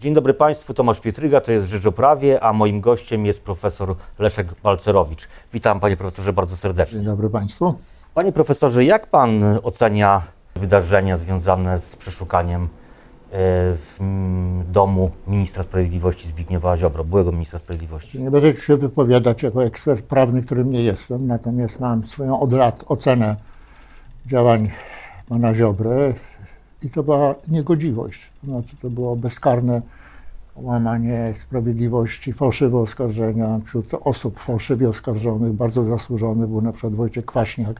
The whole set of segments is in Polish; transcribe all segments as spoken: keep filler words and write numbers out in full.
Dzień dobry Państwu, Tomasz Pietryga, to jest Rzecz o Prawie, a moim gościem jest profesor Leszek Balcerowicz. Witam Panie Profesorze bardzo serdecznie. Dzień dobry Państwu. Panie Profesorze, jak Pan ocenia wydarzenia związane z przeszukaniem w domu ministra sprawiedliwości Zbigniewa Ziobro, byłego ministra sprawiedliwości? Nie będę się wypowiadać jako ekspert prawny, którym nie jestem, natomiast mam swoją od lat ocenę działań pana Ziobry i to była niegodziwość. To znaczy, to było bezkarne łamanie sprawiedliwości, fałszywe oskarżenia. Wśród osób fałszywie oskarżonych, bardzo zasłużony był na przykład Wojciech Kwaśniak,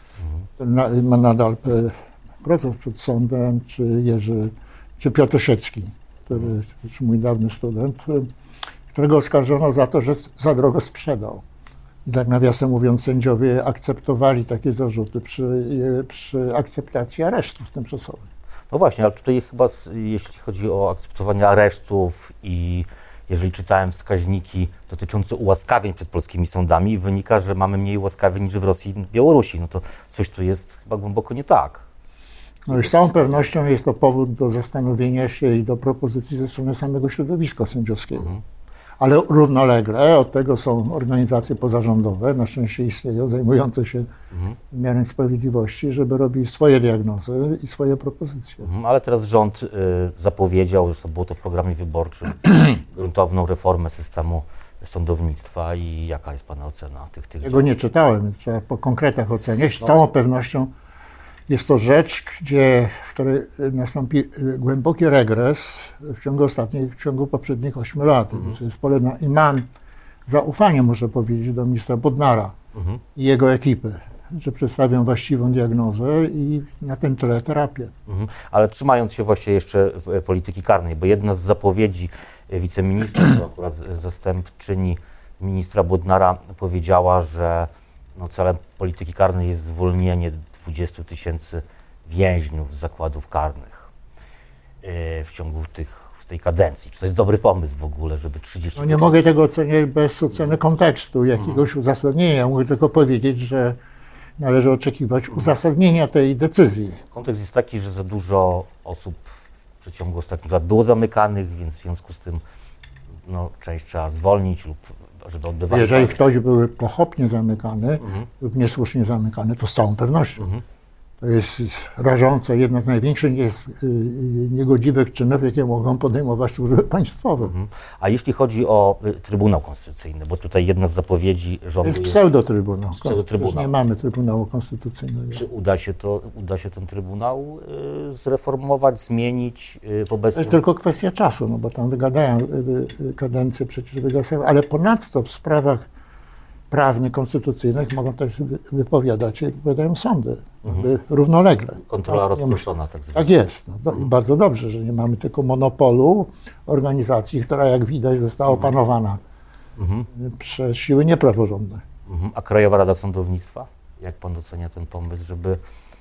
który na, ma nadal proces przed sądem, czy Jerzy, czy Piotr Osiecki, który, czy mój dawny student, którego oskarżono za to, że za drogo sprzedał. I tak nawiasem mówiąc, sędziowie akceptowali takie zarzuty przy, przy akceptacji aresztów tymczasowych. No właśnie, ale tutaj chyba jeśli chodzi o akceptowanie aresztów i jeżeli czytałem wskaźniki dotyczące ułaskawień przed polskimi sądami, wynika, że mamy mniej ułaskawień niż w Rosji i Białorusi. No to coś tu jest chyba głęboko nie tak. No i z całą pewnością jest to powód do zastanowienia się i do propozycji ze strony samego środowiska sędziowskiego. Mhm. Ale równolegle od tego są organizacje pozarządowe, na szczęście istnieją, zajmujące się mhm. wymiarem sprawiedliwości, żeby robić swoje diagnozy i swoje propozycje. Mhm, ale teraz rząd y, zapowiedział, że to było to w programie wyborczym, gruntowną reformę systemu sądownictwa. I jaka jest Pana ocena tych tych? Ja go nie czytałem, więc trzeba po konkretach oceniać. Z no. całą pewnością jest to rzecz, gdzie, w której nastąpi głęboki regres w ciągu ostatnich, w ciągu poprzednich ośmiu lat. Mhm. Więc jest pole na, i mam zaufanie, muszę powiedzieć, do ministra Bodnara mhm. i jego ekipy, że przedstawią właściwą diagnozę i na tym tle terapię. Mhm. Ale trzymając się właśnie jeszcze polityki karnej, bo jedna z zapowiedzi wiceministra, to akurat zastępczyni ministra Bodnara powiedziała, że no, celem polityki karnej jest zwolnienie dwudziestu tysięcy więźniów z zakładów karnych yy, w ciągu tych, tej kadencji. Czy to jest dobry pomysł w ogóle, żeby trzydzieści... No nie mogę tego oceniać bez oceny kontekstu, jakiegoś hmm. uzasadnienia. Mogę tylko powiedzieć, że należy oczekiwać hmm. uzasadnienia tej decyzji. Kontekst jest taki, że za dużo osób w przeciągu ostatnich lat było zamykanych, więc w związku z tym no, część trzeba zwolnić lub żeby odbywać. Jeżeli ktoś był pochopnie zamykany mhm. lub niesłusznie zamykany, to z całą pewnością. Mhm. To jest rażące, jedna z największych jest, yy, niegodziwych czynów, jakie mogą podejmować służby państwowe. Mhm. A jeśli chodzi o y, Trybunał Konstytucyjny, bo tutaj jedna z zapowiedzi rządu jest... pseudotrybunał. Pseudotrybunał. Nie mamy Trybunału Konstytucyjnego. Czy uda się, to, uda się ten Trybunał y, zreformować, zmienić y, w obecnym... To jest tylko kwestia czasu, no bo tam wygadają y, y, kadencje przecież wygasają, ale ponadto w sprawach prawnych, konstytucyjnych mogą też wypowiadać się, wypowiadają sądy, mhm. równolegle. Kontrola tak, rozproszona tak zwana. Tak jest. No, no, i bardzo dobrze, że nie mamy tylko monopolu organizacji, która jak widać została mhm. opanowana mhm. przez siły niepraworządne. Mhm. A Krajowa Rada Sądownictwa? Jak Pan ocenia ten pomysł, żeby...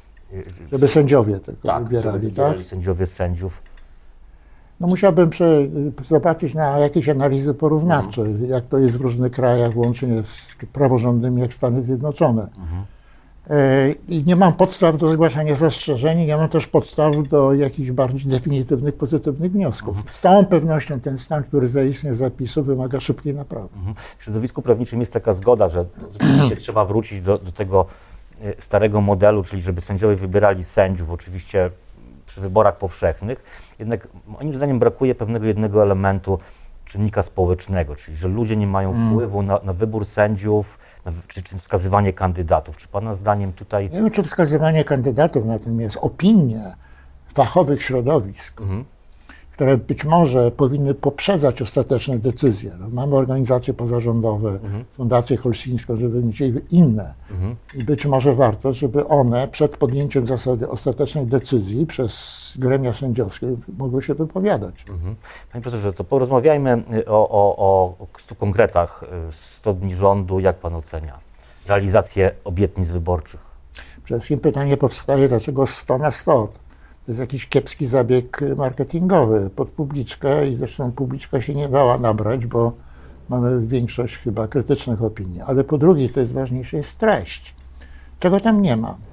Żeby sędziowie tylko tak, wybierali, żeby wybierali tak? sędziowie sędziów. No musiałbym prze, zobaczyć na jakieś analizy porównawcze, mhm. jak to jest w różnych krajach, łącznie z praworządnymi jak Stany Zjednoczone. Mhm. E, I nie mam podstaw do zgłaszania zastrzeżeń, nie mam też podstaw do jakichś bardziej definitywnych, pozytywnych wniosków. Mhm. Z całą pewnością ten stan, który zaistniał z zapisu, wymaga szybkiej naprawy. Mhm. W środowisku prawniczym jest taka zgoda, że rzeczywiście trzeba wrócić do, do tego starego modelu, czyli żeby sędziowie wybierali sędziów, oczywiście przy wyborach powszechnych, jednak moim zdaniem brakuje pewnego jednego elementu, czynnika społecznego, czyli że ludzie nie mają wpływu na, na wybór sędziów, na, czy, czy wskazywanie kandydatów. Czy Pana zdaniem tutaj... Nie wiem, czy wskazywanie kandydatów, natomiast opinie fachowych środowisk, mhm. które być może powinny poprzedzać ostateczne decyzje. No, mamy organizacje pozarządowe, mhm. Fundację Helsińską, żeby mieć inne. Mhm. I być może warto, żeby one przed podjęciem zasady ostatecznej decyzji przez gremia sędziowskie mogły się wypowiadać. Mhm. Panie profesorze, to porozmawiajmy o, o, o stu konkretach. sto dni rządu, jak Pan ocenia realizację obietnic wyborczych? Przede wszystkim pytanie powstaje, dlaczego sto na sto? To jest jakiś kiepski zabieg marketingowy pod publiczkę i zresztą publiczka się nie dała nabrać, bo mamy większość chyba krytycznych opinii. Ale po drugie, to jest ważniejsze, jest treść. Czego tam nie ma?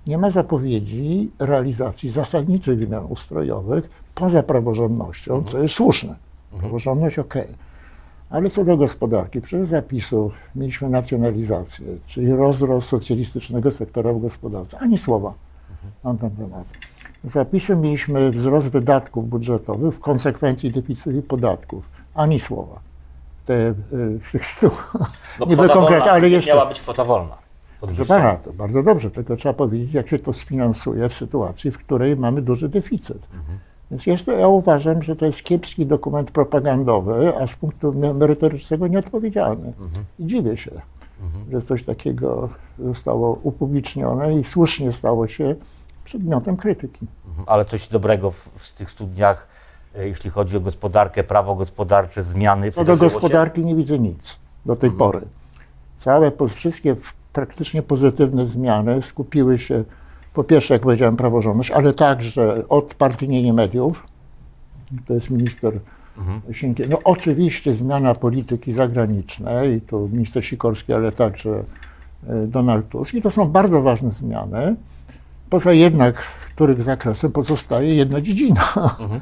nie ma zapowiedzi realizacji zasadniczych zmian ustrojowych poza praworządnością, co jest słuszne. Praworządność okej. Ale co do gospodarki, przez zapisu mieliśmy nacjonalizację, czyli rozrost socjalistycznego sektora w gospodarce. Ani słowa na ten temat. Z zapisu mieliśmy wzrost wydatków budżetowych, w konsekwencji deficytu podatków. Ani słowa. Te, z tych stu, No, niby konkretnie, ale jeszcze... miała być kwota wolna. Proszę pana, to bardzo dobrze, tylko trzeba powiedzieć, jak się to sfinansuje w sytuacji, w której mamy duży deficyt. Mhm. Więc jest to, ja uważam, że to jest kiepski dokument propagandowy, a z punktu merytorycznego nieodpowiedzialny. Mhm. I dziwię się, mhm. że coś takiego zostało upublicznione i słusznie stało się przedmiotem krytyki. Mhm. Ale coś dobrego w, w tych studniach, jeśli chodzi o gospodarkę, prawo gospodarcze, zmiany? Co do gospodarki się? Nie widzę nic do tej mhm. pory. Całe, wszystkie praktycznie pozytywne zmiany skupiły się, po pierwsze, jak powiedziałem, praworządność, ale także odpartyjnienie mediów, to jest minister mhm. Sienkiewicz. No oczywiście zmiana polityki zagranicznej, to minister Sikorski, ale także Donald Tusk. I to są bardzo ważne zmiany. Poza jednak, których zakresem pozostaje jedna dziedzina mhm.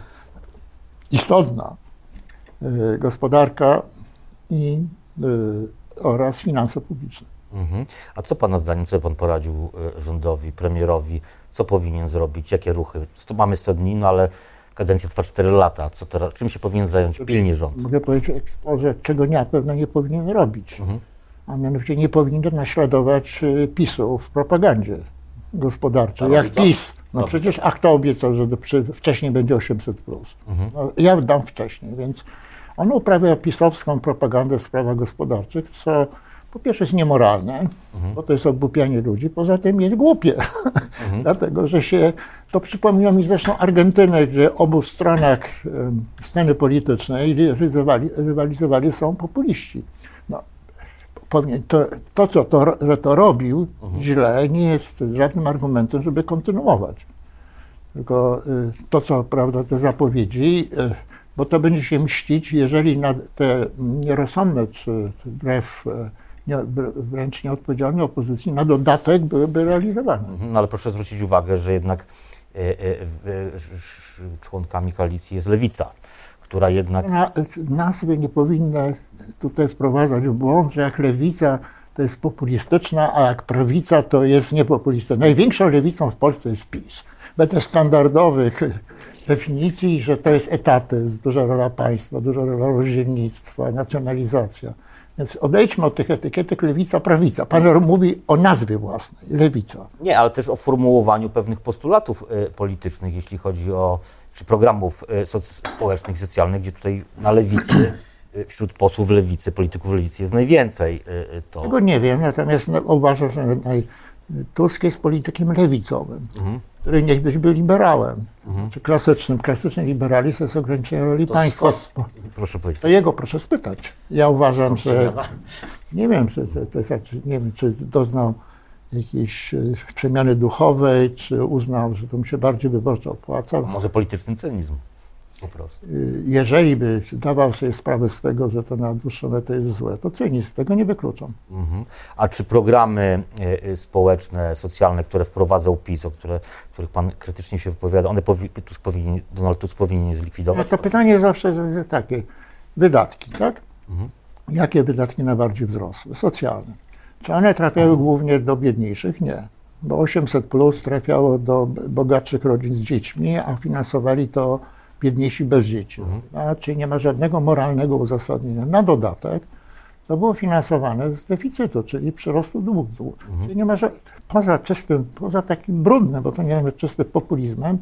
istotna. Gospodarka i, oraz finanse publiczne. Mhm. A co pana zdaniem, co pan poradził rządowi, premierowi, co powinien zrobić, jakie ruchy? Mamy sto dni, no ale kadencja trwa cztery lata. Co teraz, czym się powinien zająć pilnie rząd? Mogę powiedzieć, że czego na pewno nie powinien robić, mhm. a mianowicie nie powinien naśladować PiS-u w propagandzie gospodarczej. Jak PiS, no Dobrze. Przecież a kto obiecał, że do, przy, wcześniej będzie osiemset plus. Mhm. No, ja dam wcześniej, więc on uprawia pisowską propagandę w sprawach gospodarczych, co po pierwsze jest niemoralne, mhm. bo to jest ogłupianie ludzi, poza tym jest głupie, mhm. dlatego że się, to przypomina mi zresztą Argentynę, gdzie obu stronach um, sceny politycznej rywalizowali, rywalizowali są populiści. No, to, to, co to, że to robił mhm. źle, nie jest żadnym argumentem, żeby kontynuować. Tylko y, to, co, prawda, te zapowiedzi, y, bo to będzie się mścić, jeżeli na te nierozsądne, czy wbrew Nie, wręcz nieodpowiedzialnej opozycji, na dodatek byłyby realizowane. No ale proszę zwrócić uwagę, że jednak e, e, e, członkami koalicji jest Lewica, która jednak... Na, nazwy nie powinny tutaj wprowadzać w błąd, że jak Lewica to jest populistyczna, a jak prawica to jest niepopulistyczna. Największą lewicą w Polsce jest PiS. Bez standardowych definicji, że to jest etatyzm, duża rola państwa, duża rola rozdzielnictwa, nacjonalizacja. Więc odejdźmy od tych etykietek lewica, prawica. Pan mówi o nazwie własnej, lewica. Nie, ale też o formułowaniu pewnych postulatów y, politycznych, jeśli chodzi o, czy programów y, soc- społecznych, socjalnych, gdzie tutaj na lewicy, y, wśród posłów lewicy, polityków lewicy jest najwięcej. Y, to... Tego nie wiem, natomiast no, uważam, że naj... Tusk jest politykiem lewicowym, mhm. który niegdyś był liberałem, mhm. czy klasycznym. Klasyczny liberalizm to jest ograniczenie roli to państwa. Skąd? Proszę powiedzieć. To jego proszę spytać. Ja uważam, że nie wiem, czy, to jest, nie wiem, czy doznał jakiejś przemiany duchowej, czy uznał, że to mu się bardziej wyborczo opłaca. Może polityczny cynizm. Po prostu. Jeżeli by zdawał sobie sprawę z tego, że to na dłuższą metę jest złe, to cynizm, tego nie wykluczam. Mhm. A czy programy y, społeczne, socjalne, które wprowadzał PiS, o które, których pan krytycznie się wypowiada, one powi, Tusk powinien, Donald Tusk powinien je zlikwidować? No to pytanie zawsze jest takie, wydatki, tak? Mhm. Jakie wydatki najbardziej wzrosły? Socjalne. Czy one trafiały mhm. głównie do biedniejszych? Nie. Bo osiemset plus trafiało do bogatszych rodzin z dziećmi, a finansowali to biedniejsi bez dzieci. Mhm. A, czyli nie ma żadnego moralnego uzasadnienia. Na dodatek to było finansowane z deficytu, czyli przyrostu długu. Mhm. Czyli nie ma żadnego, poza czystym, poza takim brudnym, bo to nie jest czystym populizmem,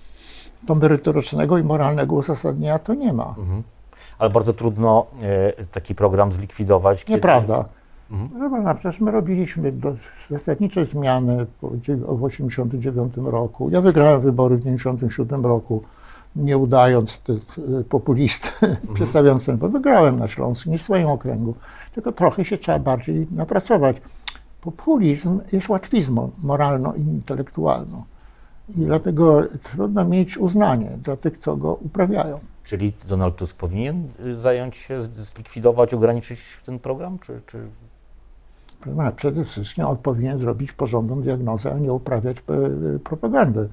to merytorycznego i moralnego uzasadnienia to nie ma. Mhm. Ale bardzo trudno e, taki program zlikwidować. Nieprawda. Kiedy... Mhm. Przecież my robiliśmy do, zasadnicze zmiany w tysiąc dziewięćset osiemdziesiątym dziewiątym roku. Ja wygrałem wybory w tysiąc dziewięćset dziewięćdziesiątym siódmym roku. Nie udając tych populisty, mhm. przedstawiając ten, bo wygrałem na Śląsku, nie w swoim okręgu, tylko trochę się trzeba bardziej napracować. Populizm jest łatwizmą moralną i intelektualną i dlatego trudno mieć uznanie dla tych, co go uprawiają. Czyli Donald Tusk powinien zająć się, zlikwidować, ograniczyć ten program, czy... czy... Przede wszystkim on powinien zrobić porządną diagnozę, a nie uprawiać propagandy.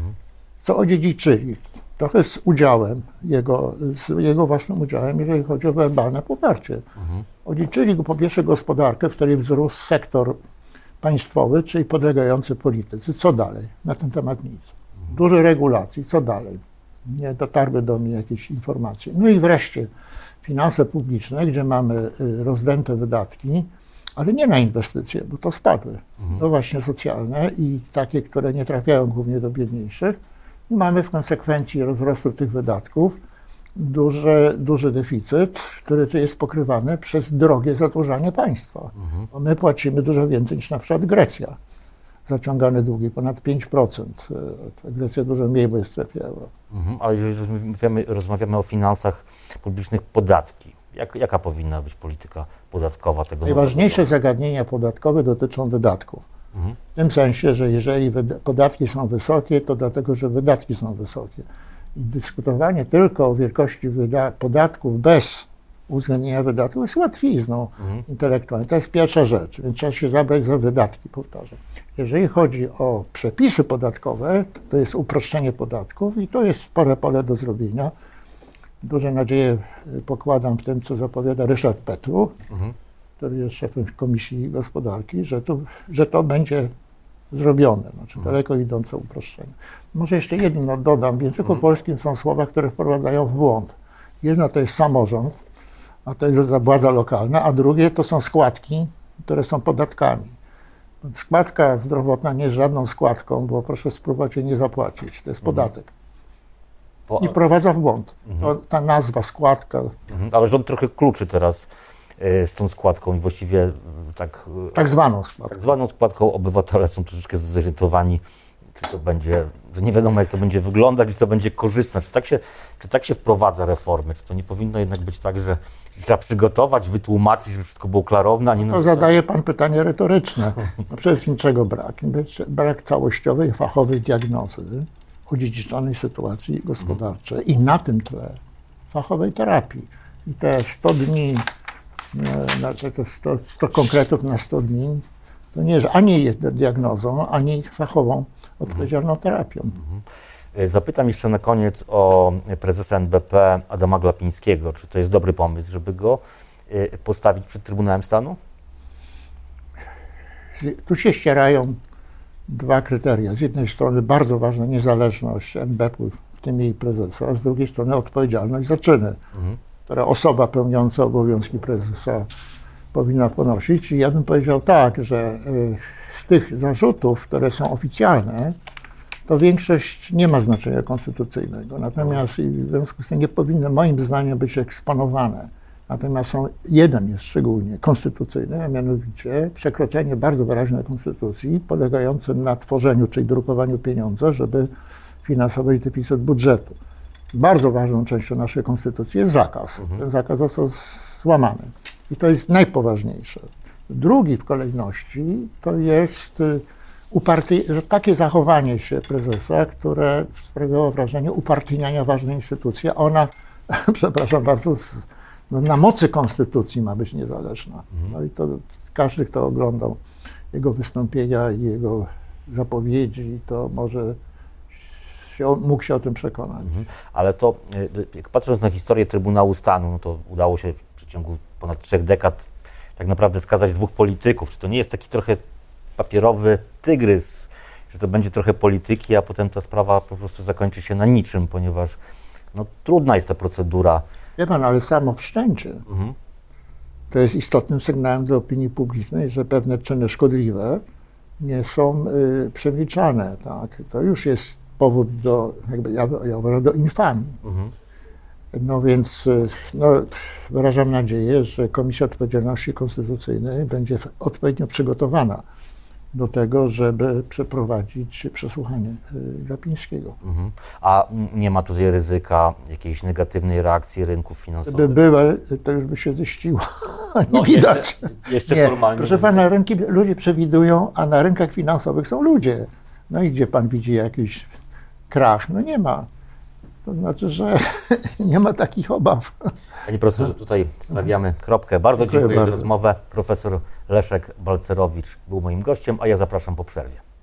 Co odziedziczyli? Trochę z udziałem, jego, z jego własnym udziałem, jeżeli chodzi o werbalne poparcie. Mhm. Odziedziczyli go po pierwsze gospodarkę, w której wzrósł sektor państwowy, czyli podlegający polityce. Co dalej? Na ten temat nic. Mhm. Dużo regulacji. Co dalej? Nie dotarły do mnie jakieś informacje. No i wreszcie finanse publiczne, gdzie mamy rozdęte wydatki, ale nie na inwestycje, bo to spadły. Mhm. To właśnie socjalne i takie, które nie trafiają głównie do biedniejszych. I mamy w konsekwencji rozrostu tych wydatków duży, duży deficyt, który jest pokrywany przez drogie zadłużanie państwa. Mhm. Bo my płacimy dużo więcej niż na przykład Grecja. Zaciągane długi ponad pięć procent. Grecja dużo mniej, bo jest w strefie euro. Mhm. Ale jeżeli rozmawiamy, rozmawiamy o finansach publicznych, podatki, jak, jaka powinna być polityka podatkowa tego? Najważniejsze nowego? Zagadnienia podatkowe dotyczą wydatków. Mhm. W tym sensie, że jeżeli podatki są wysokie, to dlatego, że wydatki są wysokie. I dyskutowanie tylko o wielkości podatków bez uwzględnienia wydatków jest łatwizną mhm. intelektualną. To jest pierwsza rzecz, więc trzeba się zabrać za wydatki, powtarzam. Jeżeli chodzi o przepisy podatkowe, to jest uproszczenie podatków i to jest spore pole do zrobienia. Duże nadzieje pokładam w tym, co zapowiada Ryszard Petru, mhm. który jest szefem Komisji Gospodarki, że to, że to będzie zrobione, znaczy daleko idące uproszczenie. Może jeszcze jedno dodam, w języku mhm. polskim są słowa, które wprowadzają w błąd. Jedno to jest samorząd, a to jest władza lokalna, a drugie to są składki, które są podatkami. Składka zdrowotna nie jest żadną składką, bo proszę spróbować jej nie zapłacić, to jest mhm. podatek. Po... I wprowadza w błąd. Mhm. To, ta nazwa, składka. Mhm. Ale rząd trochę kluczy teraz z tą składką i właściwie tak... Tak zwaną składką. Tak zwaną składką obywatele są troszeczkę zirytowani, czy to będzie, że nie wiadomo jak to będzie wyglądać, czy to będzie korzystne, czy tak się, czy tak się wprowadza reformy, czy to nie powinno jednak być tak, że trzeba przygotować, wytłumaczyć, żeby wszystko było klarowne, a nie... To zadaje pan pytanie retoryczne. No przecież niczego brak. Brak całościowej, fachowej diagnozy odziedziczonej sytuacji gospodarczej i na tym tle fachowej terapii. I te sto dni, to sto, sto konkretów na sto dni, to nie jest ani diagnozą, ani fachową odpowiedzialną terapią. Zapytam jeszcze na koniec o prezesa N B P Adama Glapińskiego. Czy to jest dobry pomysł, żeby go postawić przed Trybunałem Stanu? Tu się ścierają dwa kryteria. Z jednej strony bardzo ważna niezależność N B P, w tym jej prezesa, a z drugiej strony odpowiedzialność za czyny, mhm. które osoba pełniąca obowiązki prezesa powinna ponosić. I ja bym powiedział tak, że z tych zarzutów, które są oficjalne, to większość nie ma znaczenia konstytucyjnego. Natomiast i w związku z tym nie powinny moim zdaniem być eksponowane. Natomiast są, jeden jest szczególnie konstytucyjny, a mianowicie przekroczenie bardzo wyraźne konstytucji, polegające na tworzeniu, czyli drukowaniu pieniądza, żeby finansować deficyt budżetu. Bardzo ważną częścią naszej konstytucji jest zakaz. Mhm. Ten zakaz został złamany. I to jest najpoważniejsze. Drugi w kolejności to jest uparty, takie zachowanie się prezesa, które sprawiało wrażenie upartyjniania ważnej instytucji. Ona, przepraszam bardzo, no, na mocy konstytucji ma być niezależna. No i to każdy, kto oglądał jego wystąpienia i jego zapowiedzi, to może się, mógł się o tym przekonać. Mhm. Ale to, jak patrząc na historię Trybunału Stanu, no to udało się w przeciągu ponad trzech dekad tak naprawdę skazać dwóch polityków. Czy to nie jest taki trochę papierowy tygrys, że to będzie trochę polityki, a potem ta sprawa po prostu zakończy się na niczym, ponieważ no, trudna jest ta procedura. Wie pan, ale samo wszczęcie mhm. to jest istotnym sygnałem dla opinii publicznej, że pewne czyny szkodliwe nie są y, przemilczane. Tak? To już jest powód do, jakby ja, ja uważam, do infamii. Mhm. No więc no, wyrażam nadzieję, że Komisja Odpowiedzialności Konstytucyjnej będzie odpowiednio przygotowana do tego, żeby przeprowadzić przesłuchanie Glapińskiego. Mhm. A nie ma tutaj ryzyka jakiejś negatywnej reakcji rynków finansowych? Gdyby były, to już by się ziściło. Nie no, widać. Jeszcze, jeszcze nie. formalnie. Proszę pana, rynki, ludzie przewidują, a na rynkach finansowych są ludzie. No i gdzie pan widzi jakiś krach? No nie ma. To znaczy, że nie ma takich obaw. Panie profesorze, tutaj stawiamy kropkę. Bardzo dziękuję, Dziękuję za bardzo. rozmowę. Profesor Leszek Balcerowicz był moim gościem, a ja zapraszam po przerwie.